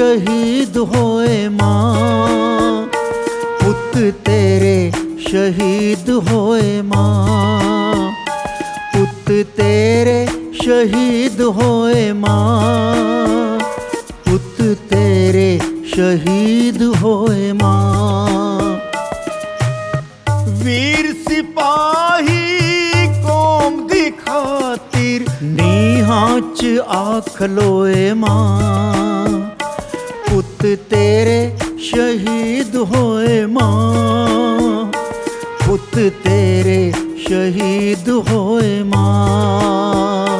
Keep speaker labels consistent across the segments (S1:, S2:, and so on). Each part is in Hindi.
S1: शहीद होए माँ, पुत तेरे शहीद होए माँ, पुत तेरे शहीद होए माँ, पुत तेरे शहीद होए माँ।
S2: वीर सिपाही कौम दी खातिर
S1: नीहां च आख लोए माँ, पुत तेरे शहीद होए माँ, पुत तेरे शहीद होए माँ।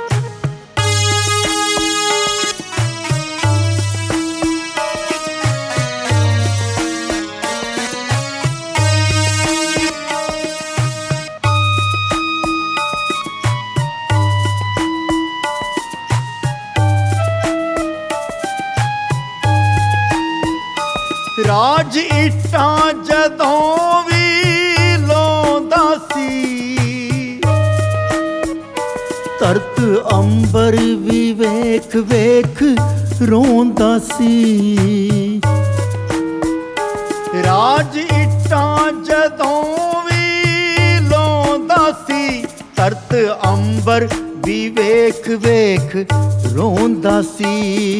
S2: राज इट्टां जदों भी लौंदा सी,
S1: तरत अंबर भी वेख वेख रोंदा सी।
S2: राज इट्टां जदों भी लौंदा सी,
S1: तरत अंबर भी वेख वेख रोंदा सी।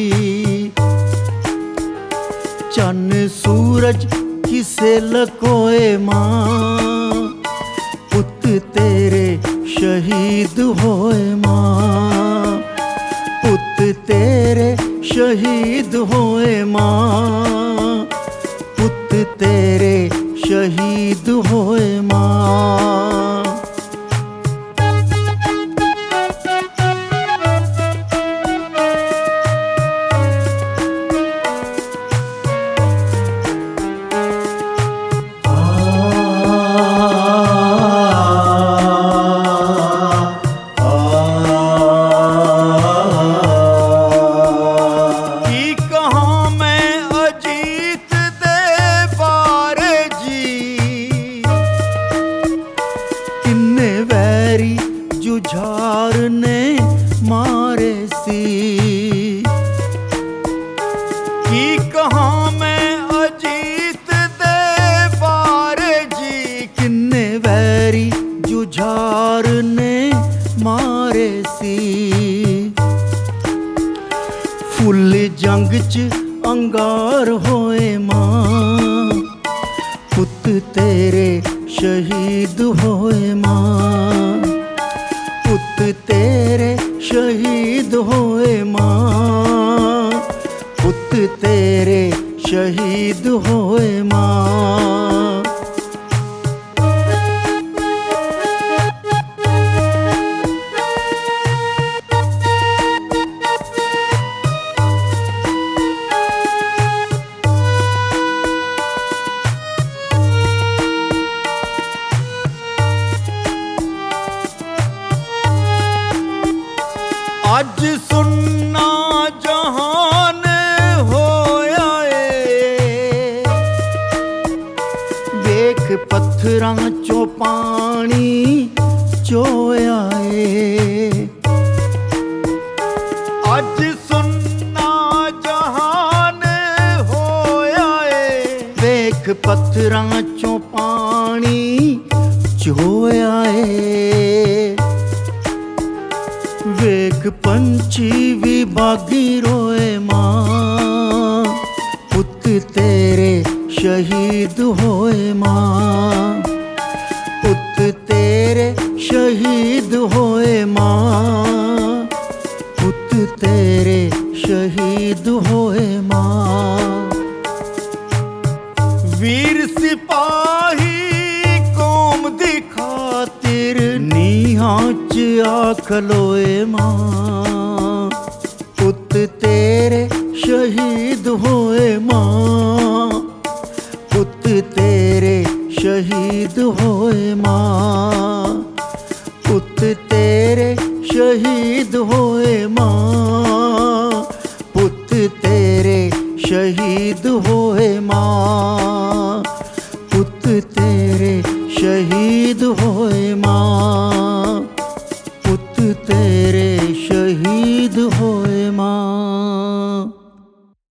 S1: चन सूरज किसे लकोए माँ, पुत तेरे शहीद होए माँ, पुत तेरे शहीद होए माँ, पुत तेरे शहीद होए माँ। जुझार ने मारे सी,
S2: की कहाँ मैं अजीत दे बारे जी,
S1: किन्ने वैरी जुझार ने मारे सी। फुल जंग च अंगार होए माँ, पुत तेरे शहीद होए माँ, पुत तेरे शहीद होए माँ, पुत तेरे शहीद होए माँ।
S2: अज सुन्ना जहान होया ए,
S1: वेख पत्थरां चो पानी चोया ए।
S2: अज सुन्ना जहान होया ए,
S1: वेख पत्थरां चो पानी चोया ए। वेख पंछी भी बागी रोए माँ, पुत तेरे शहीद होए माँ, पुत तेरे शहीद होए माँ, पुत तेरे शहीद होए माँ।
S2: वीर सिपाही कौम दी खातिर
S1: नीहां च आख लोए माँ, पुत तेरे शहीद होए माँ, पुत तेरे शहीद होए माँ, पुत तेरे शहीद होए माँ, पुत तेरे शहीद होए माँ।